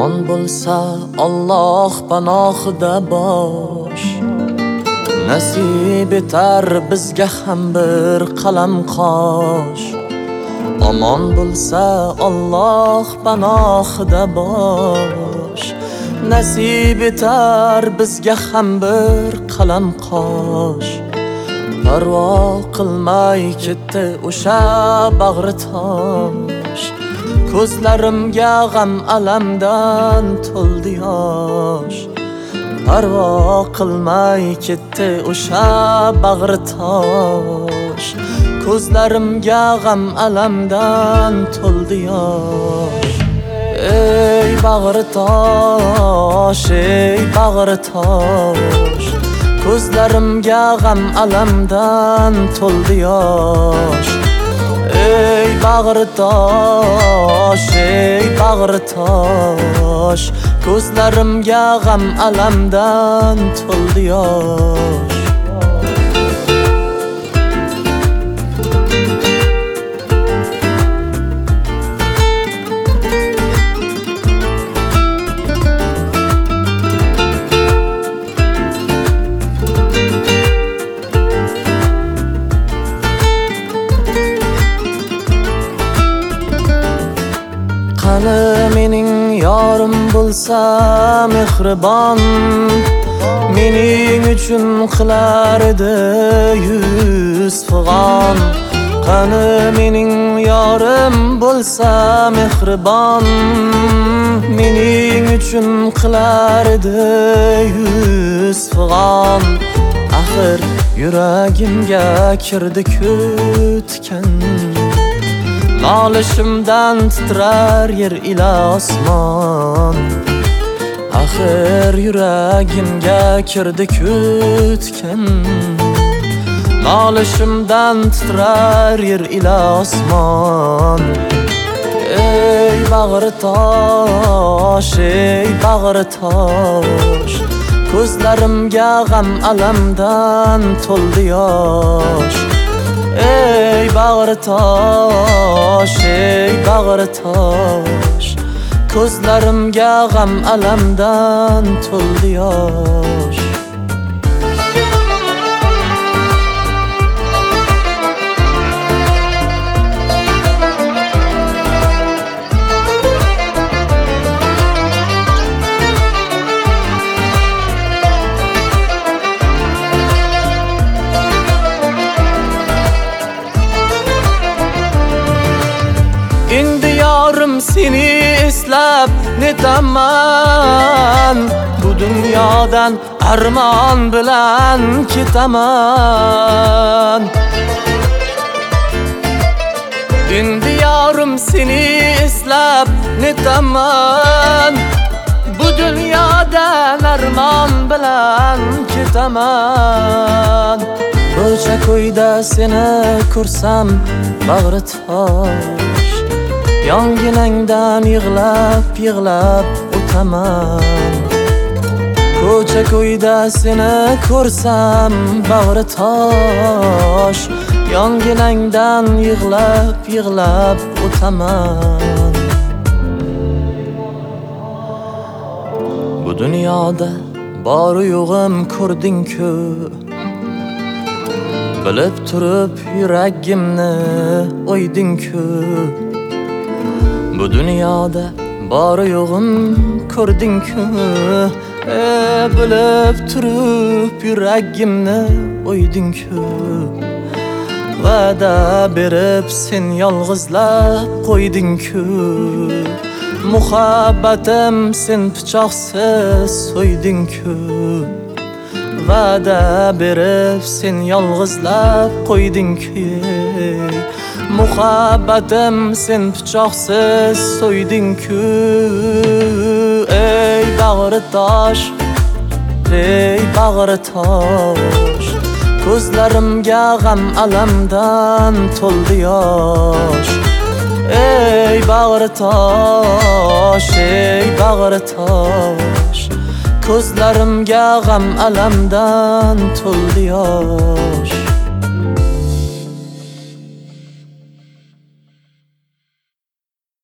Omon bo'lsa Alloh panohida bosh, nasib etar bizga ham bir qalam qosh. Omon bo'lsa Alloh panohida bosh, nasib etar bizga ham bir qalam qosh. Parvo qilmay ketdi o'sha bag'ri tosh, ko'zlarimga g'am alamdan to'ldi yosh. Parvo qilmay ketdi o'sha bag'ri tosh, ko'zlarimga g'am alamdan to'ldi yosh. Ey bag'ri tosh, ey bag'ri tosh, ko'zlarimga g'am alamdan to'ldi yosh. Ey bag'ri tosh, ey bag'ri tosh, ko'zlarimga g'am alamdan to'ldi yosh. Qani mening yorim bo'lsa mehribon, mening uchun qilar edi 100 fig'on. Qani mening yorim bo'lsa mehribon, mening uchun qilar edi 100 fig'on. Axir yuragimga kirdi kutgan, nolishimdan titrar yer ila osmon. Axir yuragimga kirdi kutgan, nolishimdan titrar yer ila osmon. Ey bag'ri tosh, ey bag'ri tosh, ko'zlarimga g'am alamdan to'ldi yosh. Ey bag'ri tosh, ey bag'ri tosh, ko'zlarimga g'am alamdan to'ldi yosh. Endi yorim seni eslab netaman, bu dunyodan armon bilan ketaman. Endi yorim seni eslab netaman, bu dunyodan armon bilan ketaman. Ko'cha ko'yda seni ko'rsam bag'ri tosh, yonginangdan yig'lab o'taman. Ko'cha ko'yda seni ko'rsam bag'ri tosh, yonginangdan yig'lab o'taman. Bu dunyoda bor yo'g'im ko'rding-ku, bilib turib yuragimni o'yding-ku. Bu dunyoda bor yo'g'im ko'rding-ku, bilib turib yuragimni o'yding-ku. Va'da berib sen yolg'izlab qo'yding-ku, muhabbatim sen pichoqsiz so'yding-ku. Va'da berib sen yolg'izlab qo'yding-ku, muhabbatim sen pichoqsiz so'yding-ku. Ey bag'ri tosh, ey bag'ri tosh, ko'zlarimga g'am alamdan to'ldi yosh. Ey bag'ri tosh, ey bag'ri tosh, ko'zlarimga g'am alamdan to'ldi yosh.